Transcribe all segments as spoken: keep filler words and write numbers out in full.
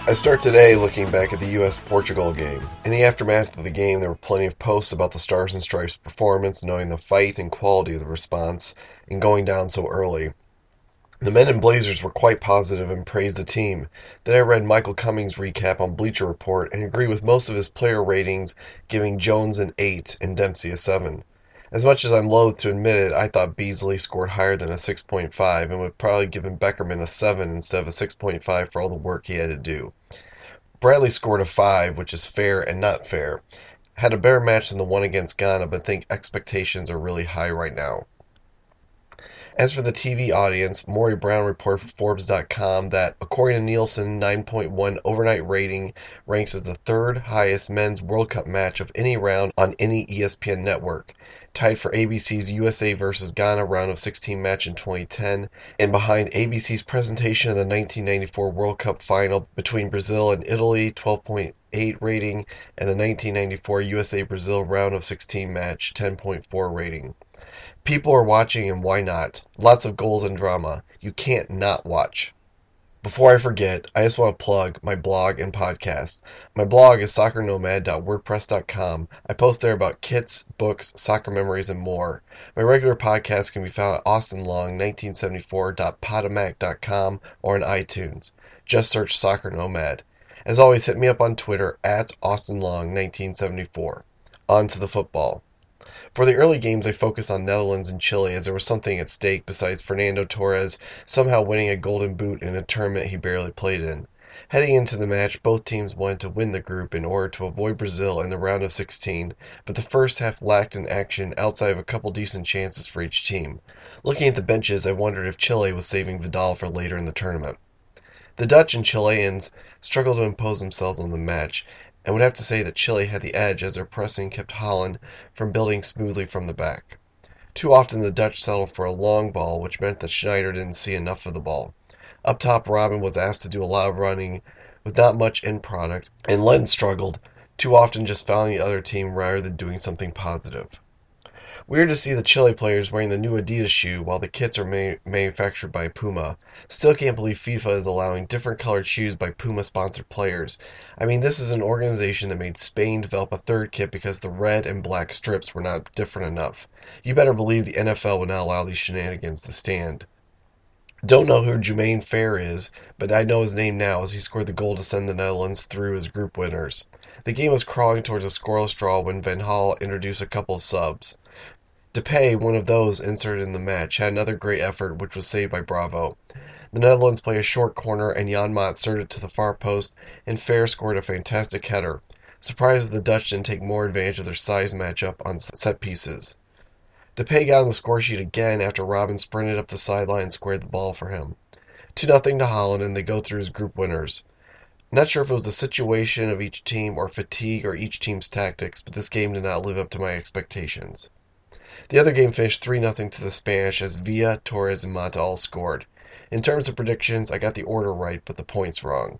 I start today looking back at the U S Portugal game. In the aftermath of the game, there were plenty of posts about the Stars and Stripes performance, knowing the fight and quality of the response, and going down so early. The men in Blazers were quite positive and praised the team. Then I read Michael Cummings' recap on Bleacher Report and agree with most of his player ratings, giving Jones an eight and Dempsey a seven. As much as I'm loath to admit it, I thought Beasley scored higher than a six point five and would probably give Beckerman a seven instead of a six point five for all the work he had to do. Bradley scored a five, which is fair and not fair. Had a better match than the one against Ghana, but think expectations are really high right now. As for the T V audience, Maury Brown reported for Forbes dot com that, according to Nielsen, nine point one overnight rating ranks as the third highest men's World Cup match of any round on any E S P N network, tied for A B C's U S A versus Ghana round of sixteen match in twenty ten, and behind A B C's presentation of the nineteen ninety-four World Cup final between Brazil and Italy, twelve point eight rating, and the nineteen ninety-four U S A-Brazil round of sixteen match, ten point four rating. People are watching, and why not? Lots of goals and drama. You can't not watch. Before I forget, I just want to plug my blog and podcast. My blog is soccer nomad dot wordpress dot com. I post there about kits, books, soccer memories, and more. My regular podcast can be found at austin long nineteen seventy-four dot podomac dot com or on iTunes. Just search Soccer Nomad. As always, hit me up on Twitter at austin long nineteen seventy-four. On to the football. For the early games, I focused on Netherlands and Chile as there was something at stake besides Fernando Torres somehow winning a golden boot in a tournament he barely played in. Heading into the match, both teams wanted to win the group in order to avoid Brazil in the round of sixteen, but the first half lacked in action outside of a couple decent chances for each team. Looking at the benches, I wondered if Chile was saving Vidal for later in the tournament. The Dutch and Chileans struggled to impose themselves on the match, and would have to say that Chile had the edge as their pressing kept Holland from building smoothly from the back. Too often the Dutch settled for a long ball, which meant that Schneider didn't see enough of the ball. Up top, Robin was asked to do a lot of running with not much end product, and Len struggled, too often just fouling the other team rather than doing something positive. Weird to see the Chile players wearing the new Adidas shoe while the kits are ma- manufactured by Puma. Still can't believe FIFA is allowing different colored shoes by Puma-sponsored players. I mean, this is an organization that made Spain develop a third kit because the red and black strips were not different enough. You better believe the N F L would not allow these shenanigans to stand. Don't know who Jermaine Fair is, but I know his name now as he scored the goal to send the Netherlands through as group winners. The game was crawling towards a scoreless draw when Van Gaal introduced a couple of subs. Depay, one of those inserted in the match, had another great effort which was saved by Bravo. The Netherlands played a short corner and Jan Maat served it to the far post, and Fair scored a fantastic header. Surprised that the Dutch didn't take more advantage of their size matchup on set pieces. Depay got on the scoresheet again after Robin sprinted up the sideline and squared the ball for him. two nothing to Holland, and they go through as group winners. Not sure if it was the situation of each team or fatigue or each team's tactics, but this game did not live up to my expectations. The other game finished three nothing to the Spanish as Villa, Torres, and Mata all scored. In terms of predictions, I got the order right, but the points wrong.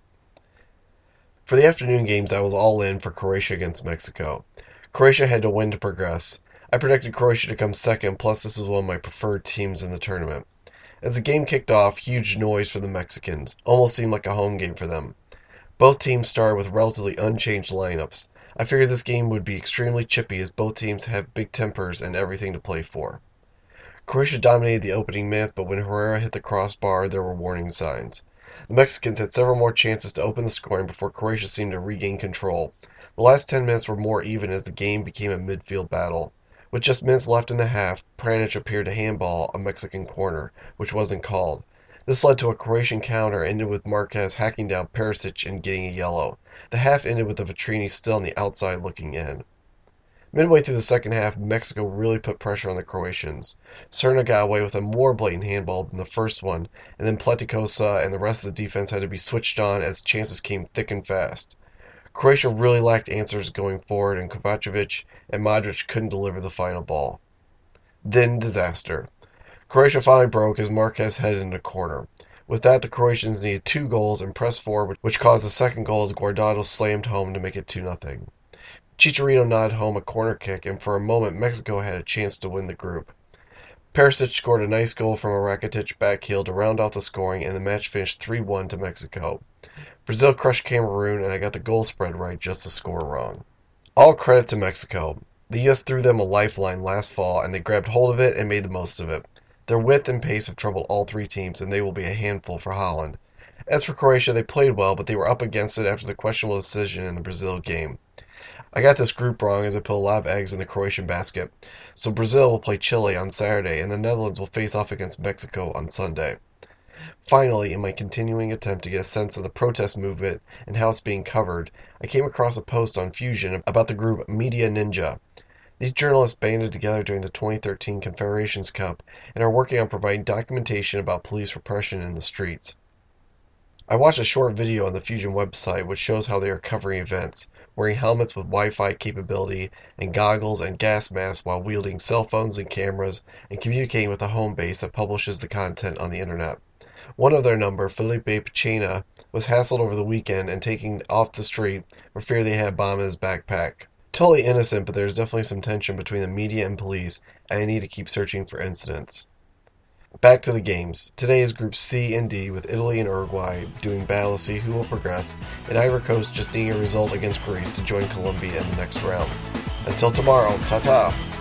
For the afternoon games, I was all in for Croatia against Mexico. Croatia had to win to progress. I predicted Croatia to come second, plus this was one of my preferred teams in the tournament. As the game kicked off, huge noise for the Mexicans. Almost seemed like a home game for them. Both teams started with relatively unchanged lineups. I figured this game would be extremely chippy as both teams have big tempers and everything to play for. Croatia dominated the opening minutes, but when Herrera hit the crossbar, there were warning signs. The Mexicans had several more chances to open the scoring before Croatia seemed to regain control. The last ten minutes were more even as the game became a midfield battle. With just minutes left in the half, Pjanic appeared to handball a Mexican corner, which wasn't called. This led to a Croatian counter ended with Marquez hacking down Perisic and getting a yellow. The half ended with the Vitrini still on the outside looking in. Midway through the second half, Mexico really put pressure on the Croatians. Serna got away with a more blatant handball than the first one, and then Pletikosa and the rest of the defense had to be switched on as chances came thick and fast. Croatia really lacked answers going forward, and Kovacevic and Modric couldn't deliver the final ball. Then disaster. Croatia finally broke as Marquez headed into corner. With that, the Croatians needed two goals and pressed forward, which caused the second goal as Guardado slammed home to make it two nothing. Chicharito nodded home a corner kick, and for a moment Mexico had a chance to win the group. Perisic scored a nice goal from a Rakitic back heel to round out the scoring, and the match finished three one to Mexico. Brazil crushed Cameroon, and I got the goal spread right, just the score wrong. All credit to Mexico. The U S threw them a lifeline last fall, and they grabbed hold of it and made the most of it. Their width and pace have troubled all three teams, and they will be a handful for Holland. As for Croatia, they played well, but they were up against it after the questionable decision in the Brazil game. I got this group wrong as I put a lot of eggs in the Croatian basket. So Brazil will play Chile on Saturday, and the Netherlands will face off against Mexico on Sunday. Finally, in my continuing attempt to get a sense of the protest movement and how it's being covered, I came across a post on Fusion about the group Media Ninja. These journalists banded together during the twenty thirteen Confederations Cup and are working on providing documentation about police repression in the streets. I watched a short video on the Fusion website which shows how they are covering events, wearing helmets with Wi-Fi capability and goggles and gas masks while wielding cell phones and cameras and communicating with a home base that publishes the content on the internet. One of their number, Felipe Pachena, was hassled over the weekend and taken off the street for fear they had a bomb in his backpack. Totally innocent, but there's definitely some tension between the media and police, and I need to keep searching for incidents. Back to the games. Today is Groups C and D with Italy and Uruguay doing battle to see who will progress, and Ivory Coast just needing a result against Greece to join Colombia in the next round. Until tomorrow, ta-ta!